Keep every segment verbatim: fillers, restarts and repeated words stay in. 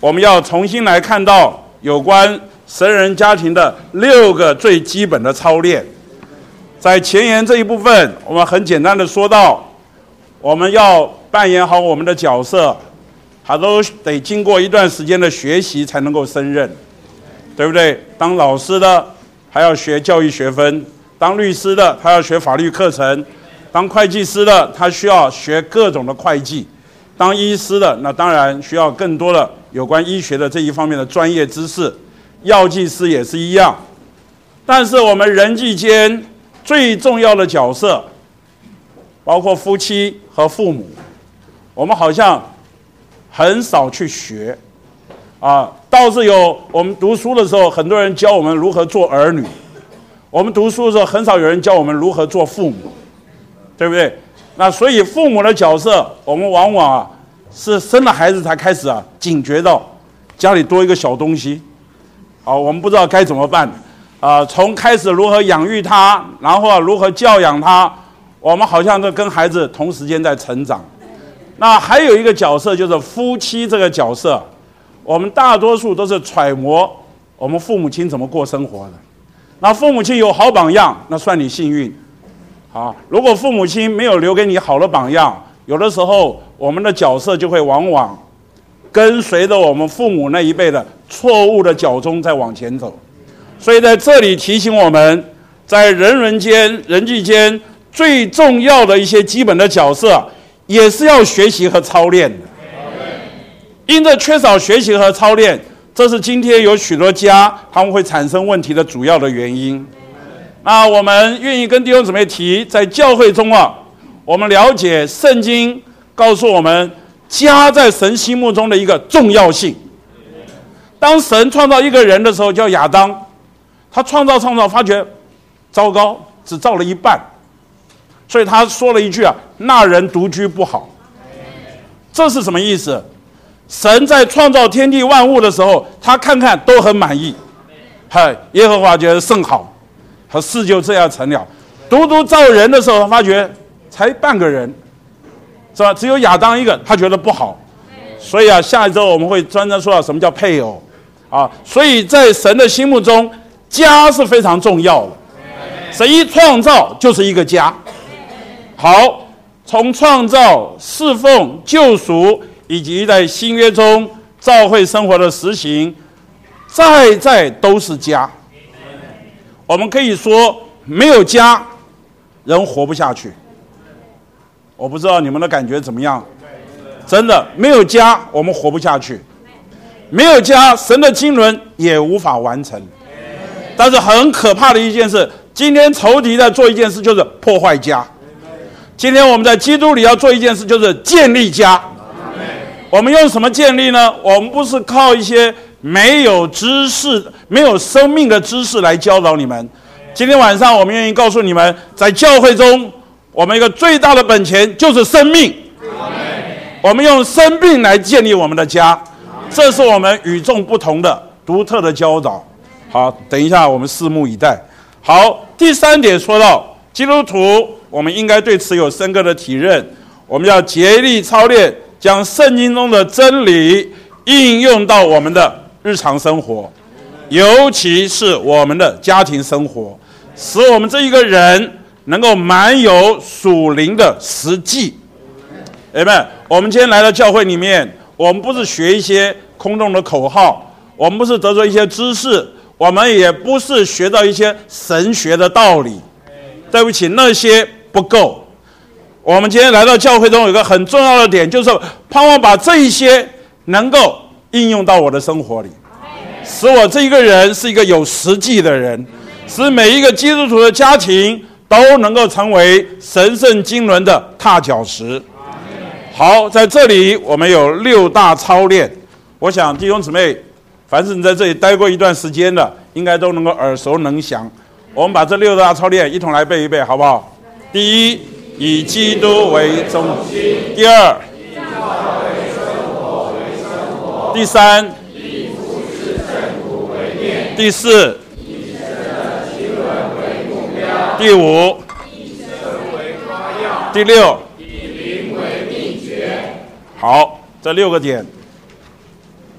我们要重新来看到有关神人家庭的六个最基本的操练。在前言这一部分，我们很简单的说到，我们要扮演好我们的角色，它都得经过一段时间的学习才能够胜任，对不对？当老师的还要学教育学分，当律师的他要学法律课程，当会计师的他需要学各种的会计，当医师的那当然需要更多的有关医学的这一方面的专业知识，药剂师也是一样。但是我们人际间最重要的角色，包括夫妻和父母，我们好像很少去学啊，倒是有我们读书的时候，很多人教我们如何做儿女。我们读书的时候，很少有人教我们如何做父母，对不对？那所以父母的角色，我们往往啊是生了孩子才开始啊警觉到家里多一个小东西，啊，我们不知道该怎么办啊。从开始如何养育他，然后啊如何教养他，我们好像都跟孩子同时间在成长。那还有一个角色就是夫妻这个角色，我们大多数都是揣摩我们父母亲怎么过生活的。那父母亲有好榜样，那算你幸运。好，如果父母亲没有留给你好的榜样，有的时候我们的角色就会往往跟随着我们父母那一辈的错误的脚踪在往前走。所以在这里提醒我们，在人人间、人际间最重要的一些基本的角色，也是要学习和操练的。因着缺少学习和操练，这是今天有许多家他们会产生问题的主要的原因。那我们愿意跟弟兄姊妹提，在教会中啊，我们了解圣经告诉我们家在神心目中的一个重要性。当神创造一个人的时候，叫亚当，他创造创造发觉糟糕，只造了一半，所以他说了一句啊，那人独居不好。这是什么意思？神在创造天地万物的时候，他看看都很满意，嗨，耶和华觉得甚好，和事就这样成了。独独造人的时候，他发觉才半个人，是吧？只有亚当一个，他觉得不好。所以啊，下一周我们会专门说到什么叫配偶啊。所以在神的心目中，家是非常重要的。神一创造就是一个家。好，从创造、侍奉、救赎，以及在新约中教会生活的实行，在在都是家。我们可以说，没有家，人活不下去。我不知道你们的感觉怎么样？真的，没有家，我们活不下去。没有家，神的经纶也无法完成。但是很可怕的一件事，今天仇敌在做一件事，就是破坏家。今天我们在基督里要做一件事，就是建立家。我们用什么建立呢？我们不是靠一些没有知识、没有生命的知识来教导你们。今天晚上我们愿意告诉你们，在教会中，我们一个最大的本钱就是生命。我们用生命来建立我们的家，这是我们与众不同的、独特的教导。好，等一下我们拭目以待。好，第三点说到基督徒，我们应该对此有深刻的体认，我们要竭力操练，将圣经中的真理应用到我们的日常生活，尤其是我们的家庭生活，使我们这一个人能够满有属灵的实际。Amen。我们今天来到教会里面，我们不是学一些空洞的口号，我们不是得着一些知识，我们也不是学到一些神学的道理。对不起，那些不够。我们今天来到教会中有一个很重要的点，就是盼望把这一些能够应用到我的生活里，使我这一个人是一个有实际的人，使每一个基督徒的家庭都能够成为神圣经纶的踏脚石。好，在这里我们有六大操练，我想弟兄姊妹，凡是你在这里待过一段时间的，应该都能够耳熟能详。我们把这六大操练一同来背一背，好不好？第一，以基督为中心；第二，以教会生活为生活；第三，以服事圣徒为念；第四，以神的经纶为目标；第五，以神为夸耀；第六，以灵为秘诀。好，这六个点，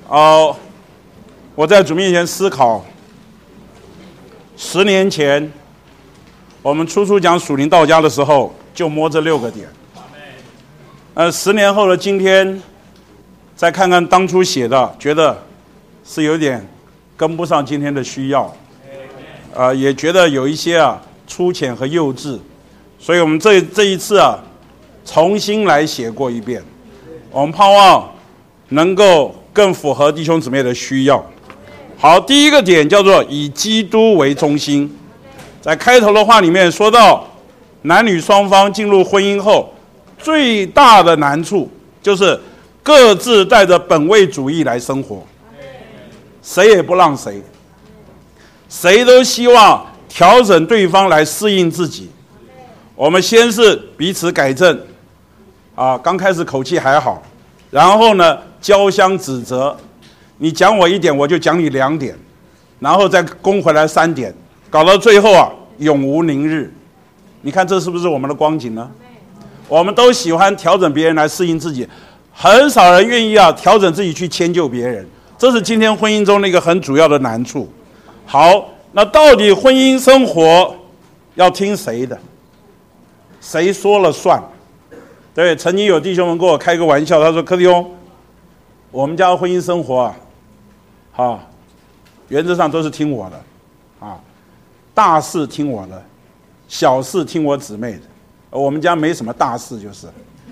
哦，我在主面前思考，十年前我们初初讲属灵道家的时候，就摸这六个点。呃，十年后的今天，再看看当初写的，觉得是有点跟不上今天的需要，呃，也觉得有一些啊粗浅和幼稚，所以我们这这一次啊，重新来写过一遍。我们盼望能够更符合弟兄姊妹的需要。好，第一个点叫做以基督为中心。在开头的话里面说到，男女双方进入婚姻后，最大的难处就是各自带着本位主义来生活，谁也不让谁，谁都希望调整对方来适应自己。我们先是彼此改正，啊，刚开始口气还好，然后呢交相指责，你讲我一点，我就讲你两点，然后再攻回来三点，搞到最后啊，永无宁日。你看这是不是我们的光景呢？我们都喜欢调整别人来适应自己，很少人愿意啊调整自己去迁就别人，这是今天婚姻中的一个很主要的难处。好，那到底婚姻生活要听谁的？谁说了算？对，曾经有弟兄们跟我开个玩笑，他说：“柯弟兄，我们家的婚姻生活啊，啊，原则上都是听我的，啊，大事听我的，小事听我姊妹的。我们家没什么大事，就是。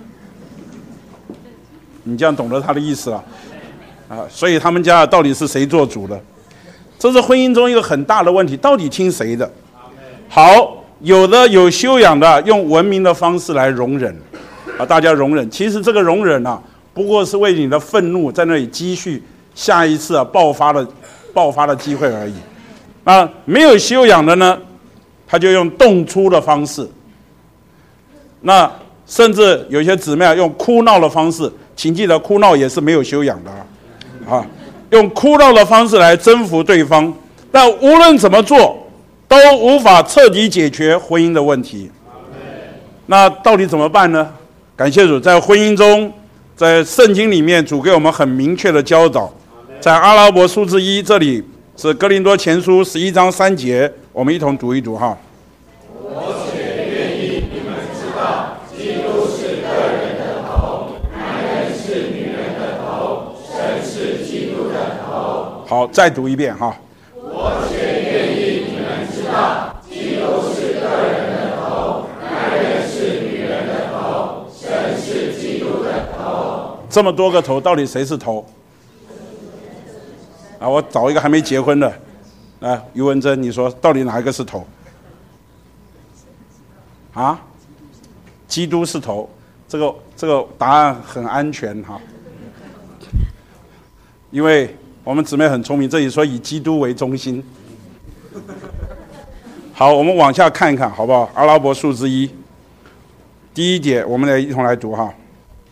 你这样懂得他的意思了，啊，所以他们家到底是谁做主的？这是婚姻中一个很大的问题，到底听谁的？好，有的有修养的，用文明的方式来容忍。”啊，大家容忍，其实这个容忍啊，不过是为你的愤怒在那里积蓄下一次啊爆发的爆发的机会而已。那没有修养的呢，他就用动粗的方式，那甚至有些姊妹啊用哭闹的方式，请记得哭闹也是没有修养的啊，啊，用哭闹的方式来征服对方，但无论怎么做，都无法彻底解决婚姻的问题。那到底怎么办呢？感谢主，在婚姻中，在圣经里面，主给我们很明确的教导。在阿拉伯数字一，这里是哥林多前书十一章三节，我们一同读一读哈。 我且愿意你们知道，基督是个人的头，男人是女人的头，神是基督的头。 好，再读一遍哈。 我且愿意你们知道，基督是个人的头，男人是女人的头，神是基督的头。 这么多个头，到底谁是头？啊，我找一个还没结婚的，啊，于文珍，你说到底哪一个是头？啊，基督是头，这个这个答案很安全哈，因为我们姊妹很聪明，这里说以基督为中心。好，我们往下看一看，好不好？阿拉伯数字一，第一节，我们来一同来读哈。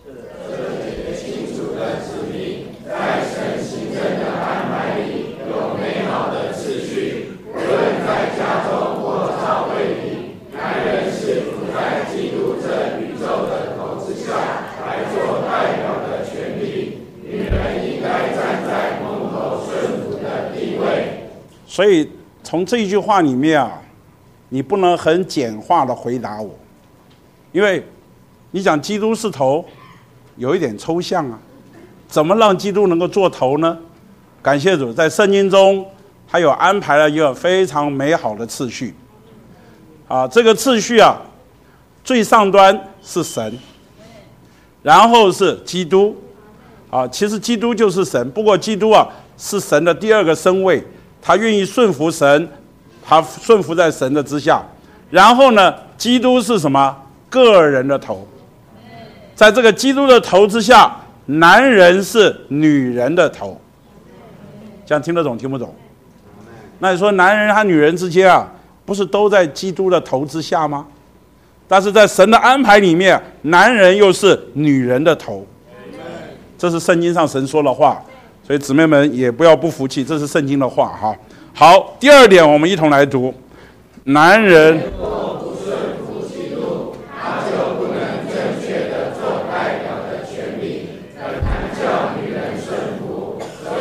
所以从这一句话里面啊，你不能很简化的回答我，因为你讲基督是头，有一点抽象啊，怎么让基督能够做头呢？感谢主，在圣经中他有安排了一个非常美好的次序啊，这个次序啊，最上端是神，然后是基督啊，其实基督就是神，不过基督啊是神的第二个身位。他愿意顺服神，他顺服在神的之下。然后呢，基督是什么？个人的头。在这个基督的头之下，男人是女人的头。这样听得懂听不懂？那你说男人和女人之间啊，不是都在基督的头之下吗？但是在神的安排里面，男人又是女人的头。这是圣经上神说的话。所以姊妹们也不要不服气，这是圣经的话哈。好，第二点我们一同来读，男人若不顺服基督，他就不能正确的做代表的权利，很难叫女人顺服，所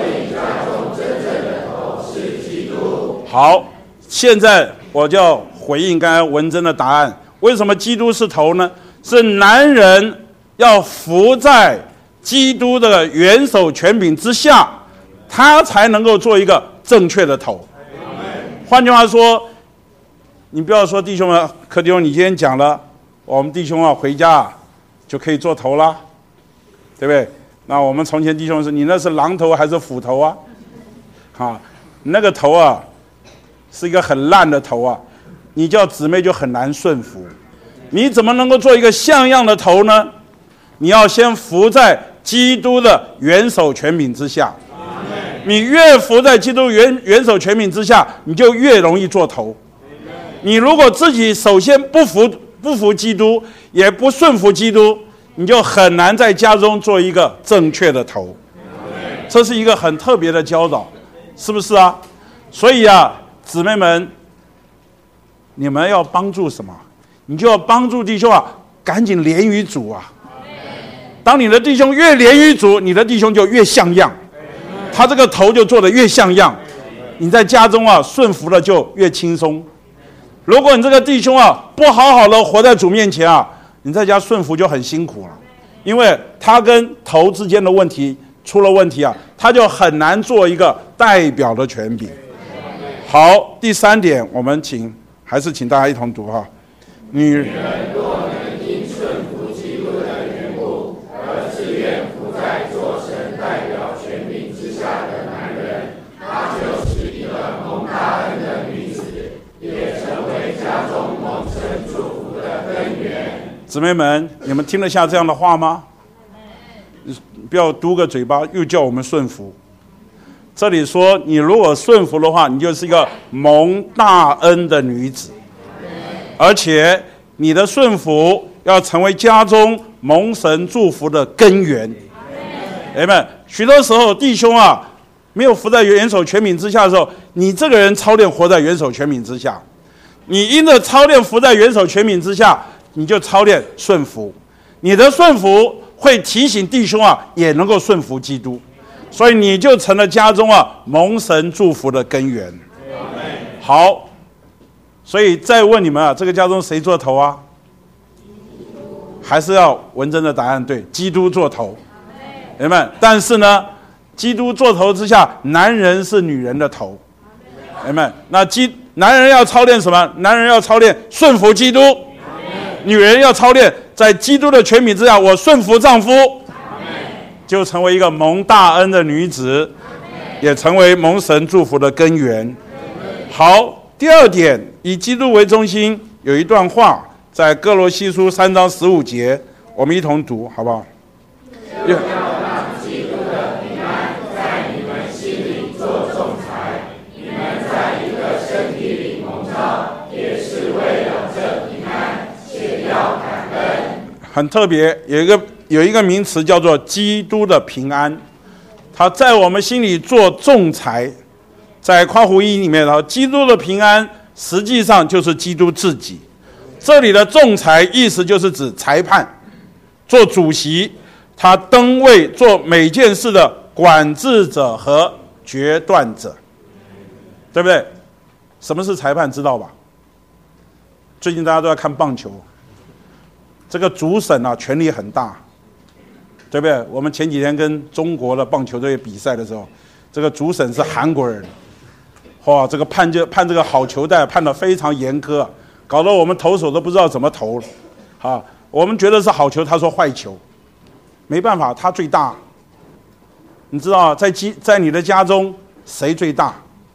好，现在我就要回应刚才文珍的答案。为什么基督是头呢？是男人要服在基督的元首权柄之下，他才能够做一个正确的头。换句话说，你不要说弟兄们，柯弟兄，你今天讲了，我们弟兄啊回家啊就可以做头啦，对不对？那我们从前弟兄是，你那是狼头还是斧头啊？啊，那个头啊是一个很烂的头啊，你叫姊妹就很难顺服。你怎么能够做一个像样的头呢？你要先服在基督的元首权柄之下。你越服在基督元元首权柄之下，你就越容易做头。你如果自己首先不服不服基督，也不顺服基督，你就很难在家中做一个正确的头。这是一个很特别的教导，是不是啊？所以啊，姊妹们，你们要帮助什么？你就要帮助弟兄啊，赶紧连于主啊！当你的弟兄越连于主，你的弟兄就越像样，他这个头就做得越像样，你在家中啊顺服了就越轻松。如果你这个弟兄啊不好好的活在主面前啊，你在家顺服就很辛苦了，因为他跟头之间的问题出了问题啊，他就很难做一个代表的权柄。好，第三点，我们请还是请大家一同读哈。女人若能因顺服基督的缘故，而自愿服在做神代表权柄之下的男人，他就是一个蒙大恩的女子，也成为家中蒙神祝福的根源。 姊妹们，你们听得下这样的话吗？不要嘟个嘴巴，又叫我们顺服。这里说，你如果顺服的话，你就是一个蒙大恩的女子。而且你的顺服要成为家中蒙神祝福的根源。阿们。许多时候弟兄啊没有服在元首权柄之下的时候，你这个人操练活在元首权柄之下，你因着操练服在元首权柄之下，你就操练顺服，你的顺服会提醒弟兄啊也能够顺服基督，所以你就成了家中啊蒙神祝福的根源。好，所以再问你们啊，这个家中谁做头啊？还是要文珍的答案对，基督做头。明白？但是呢，基督做头之下，男人是女人的头。明白？那基男人要操练什么？男人要操练顺服基督，女人要操练在基督的权柄之下，我顺服丈夫，就成为一个蒙大恩的女子，也成为蒙神祝福的根源。好。第二点，以基督为中心，有一段话在哥罗西书三章十五节，我们一同读，好不好？ 就要让基督的平安在你们心里做仲裁，你们在一个身体里蒙召，也是为了这平安，且要感恩。 很特别，有一个有一个名词叫做基督的平安，它在我们心里做仲裁。在括弧一里面，基督的平安实际上就是基督自己。这里的仲裁意思就是指裁判，做主席，他登位做每件事的管制者和决断者，对不对？什么是裁判知道吧？最近大家都在看棒球，这个主审啊权力很大，对不对？我们前几天跟中国的棒球队比赛的时候，这个主审是韩国人。哇，这个判就判这个好球带判得非常严苛，搞得我们投手都不知道怎么投了。啊，我们觉得是好球，他说坏球，没办法，他最大。你知道，在基在你的家中谁最大？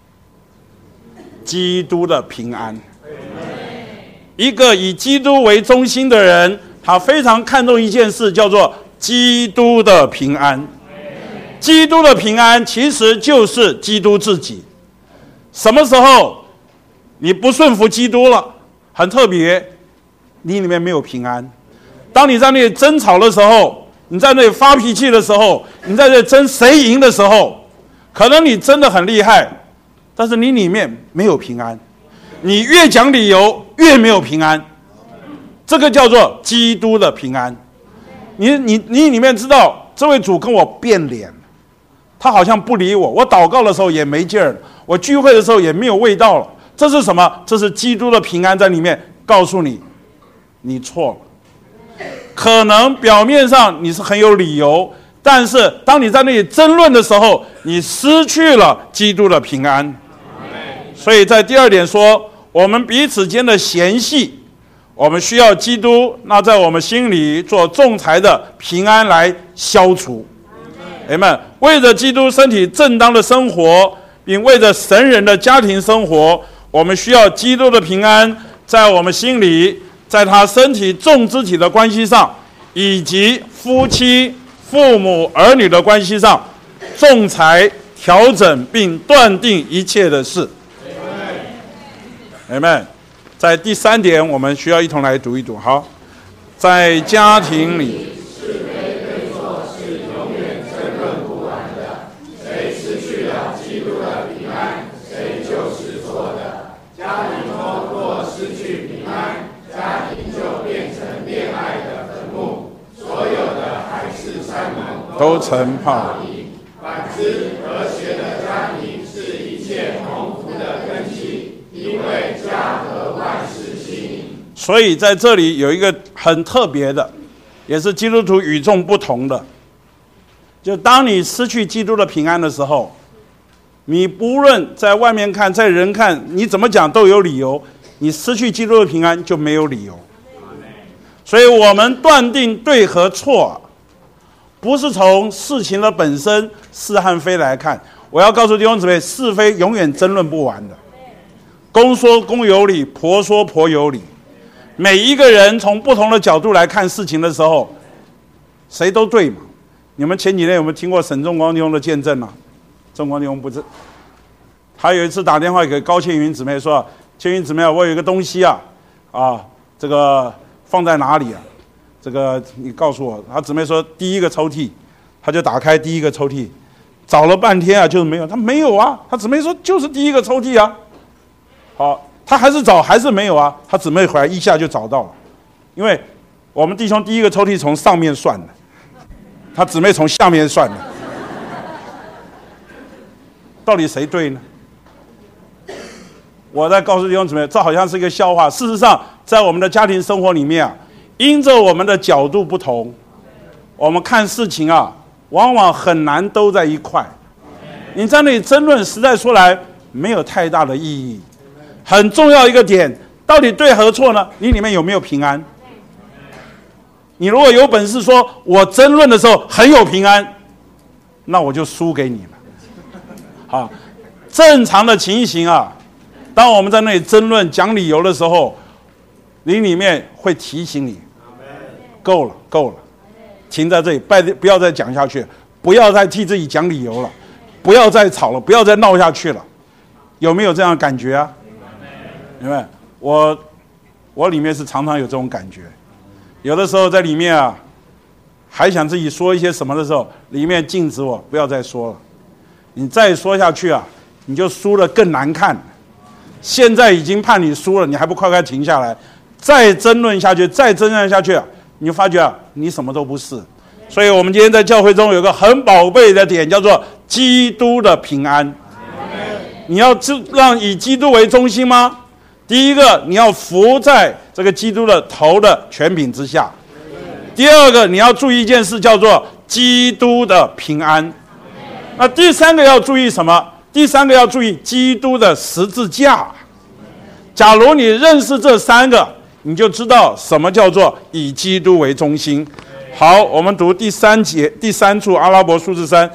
基督的平安。一个以基督为中心的人，他非常看重一件事，叫做基督的平安。基督的平安其实就是基督自己。什么时候你不顺服基督了，很特别，你里面没有平安。当你在那里争吵的时候，你在那里发脾气的时候，你在那里争谁赢的时候，可能你真的很厉害，但是你里面没有平安，你越讲理由越没有平安。这个叫做基督的平安。你你你里面知道，这位主跟我变脸， 他好像不理我，我祷告的时候也没劲儿了，我聚会的时候也没有味道了。这是什么？这是基督的平安在里面告诉你，你错了。可能表面上你是很有理由，但是当你在那里争论的时候，你失去了基督的平安。所以在第二点说，我们彼此间的嫌隙，我们需要基督那在我们心里做仲裁的平安来消除。阿们。为着基督身体正当的生活，并为着神人的家庭生活，我们需要基督的平安在我们心里，在他身体众肢体的关系上，以及夫妻、父母、儿女的关系上，仲裁、调整并断定一切的事。阿们。在第三点，我们需要一同来读一读。好，在家庭里， 是非对错是永远争论不完的。谁失去了基督的平安，谁就是错的。家庭中若失去平安，家庭就变成恋爱的坟墓，所有的海誓山盟都成泡影。反之，和谐的家庭是一切蒙福的根基，因为家和万事兴。 所以在这里有一个很特别的，也是基督徒与众不同的，就当你失去基督的平安的时候，你不论在外面看，在人看，你怎么讲都有理由，你失去基督的平安就没有理由。所以我们断定对和错，不是从事情的本身是和非来看。我要告诉弟兄姊妹，是非永远争论不完的。公说公有理，婆说婆有理。每一个人从不同的角度来看事情的时候，谁都对嘛。你们前几天有没有听过沈仲光弟兄的见证啊？仲光弟兄不是，他有一次打电话给高倩云姊妹说：“倩云姊妹，我有一个东西啊，啊，这个放在哪里啊？这个你告诉我。”他姊妹说：“第一个抽屉。”他就打开第一个抽屉，找了半天啊，就是没有。他没有啊，他姊妹说就是第一个抽屉啊。好，他还是找，还是没有啊。他姊妹回来一下就找到了，因为我们弟兄第一个抽屉从上面算的，他姊妹从下面算的。到底谁对呢？我在告诉弟兄姊妹，这好像是一个笑话。事实上，在我们的家庭生活里面啊，因着我们的角度不同，我们看事情啊，往往很难都在一块。你在那里争论，实在说来没有太大的意义。很重要一个点，到底对和错呢？你里面有没有平安？你如果有本事说我争论的时候很有平安，那我就输给你了。好，正常的情形啊，当我们在那里争论讲理由的时候，你里面会提醒你，够了够了，停在这里，不要再讲下去，不要再替自己讲理由了，不要再吵了，不要再闹下去了。有没有这样的感觉啊？因为我我里面是常常有这种感觉，有的时候在里面啊，还想自己说一些什么的时候，里面禁止我不要再说了。你再说下去啊，你就输了更难看。现在已经判你输了，你还不快快停下来？再争论下去，再争论下去，你就发觉啊，你什么都不是。所以我们今天在教会中有个很宝贝的点，叫做基督的平安。你要让以基督为中心吗？第一个，你要服在这个基督的头的权柄之下。第二个，你要注意一件事，叫做基督的平安。那第三个要注意什么？第三个要注意基督的十字架。假如你认识这三个，你就知道什么叫做以基督为中心。好，我们读第三节第三处阿拉伯数字三。